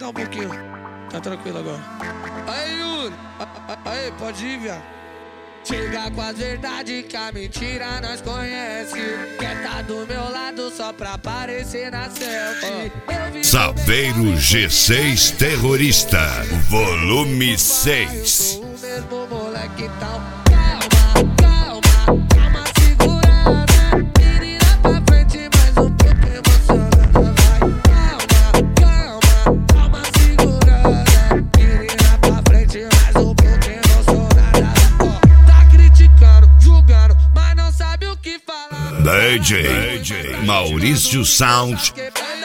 aumentar um pouquinho. Tá tranquilo agora. Aí, Yuri. Aí, pode ir, viado. Chega com as verdades que a mentira nós conhece. Quer tá do meu lado só pra aparecer na selfie. Saveiro G6 Terrorista, volume 6. Sou o mesmo moleque tal. Calma, calma, calma, segurada. Menina pra frente, mais um pouco emocionada. Vai, calma, calma, calma, segurada. Menina pra frente, mais um pouco emocionada. Tá criticando, julgando, mas não sabe o que falar. DJ Maurício Sound.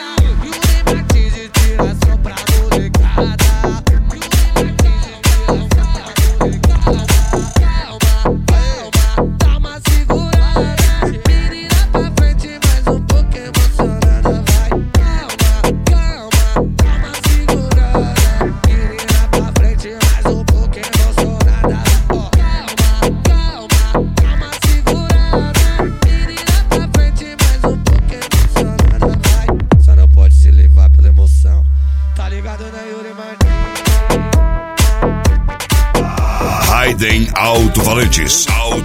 Raiden Alto-Falantes.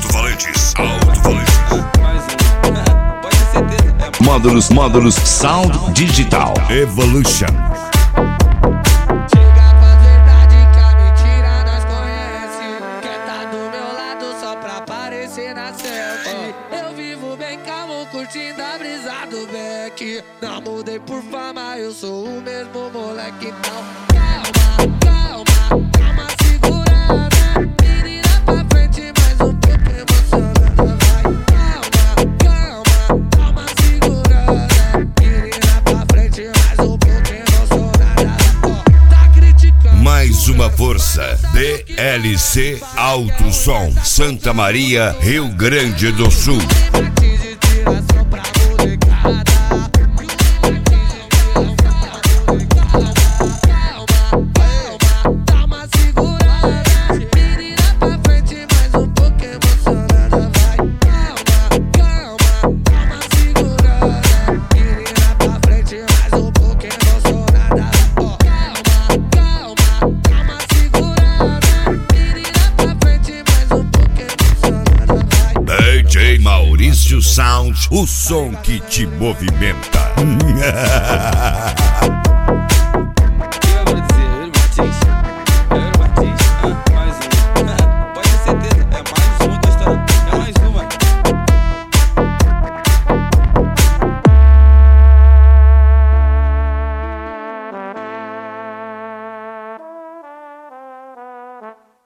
Módulos Sound Digital Evolution. Chega com a verdade que a mentira nós conhece. Quer tá do meu lado só pra aparecer na selfie. Eu vivo bem calmo, curtindo a brisa do Beck. Não mudei por fama, eu sou o mesmo moleque não. Calma, calma, calma, segurada. Menina pra frente, mais um pouco emocionada. Vai, calma, calma, calma, segurada. Menina pra frente, mais um pouco emocionada. Tá criticando. Mais uma força. DLC Alto Som, Santa Maria, Rio Grande do Sul. DJ Maurício Sound, o som que te movimenta. Eu vou dizer, Martins.